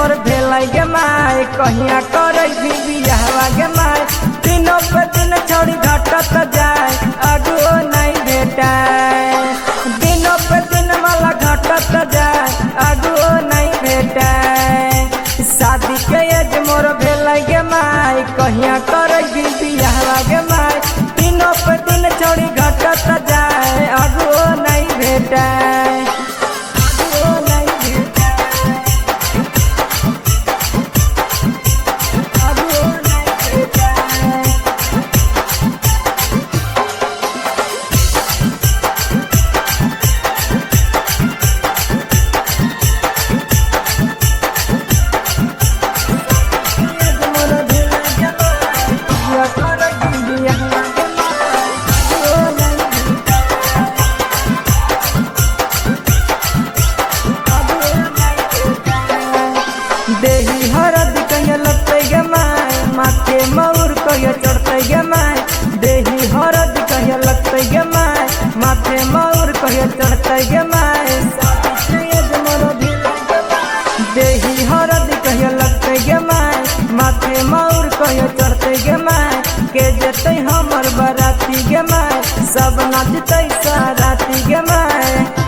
मोर भेलै गे माय कहिया करे भी बियाहवा गे माय दिनों पे दिन छोड़ी घटत जाए अगुओ नहीं भेटाए दिनों पे दिन वाला घटत जाए अगुओ नहीं भेटाए शादी के एज मोर भेलै गे माय कहिया करे भी बियाहवा गे माय दिनों पे दिन छोड़ी घटत जाए अगुओ नहीं भेटाए अगुओ नहीं भेटाए अगुओ नहीं भेटाए देही हरद कहिया लगते गे माय माथे मऊर कहिया चढ़ते गे माय देही हरद कहिया लगते गे माय माथे मऊर कहिया चढ़ते गे माय देही हरद कहिया लगते गे माय माथे मऊर कहिया चढ़ते गे माय के जेते हमर बराती गे माय सब नाचते साराती गे माय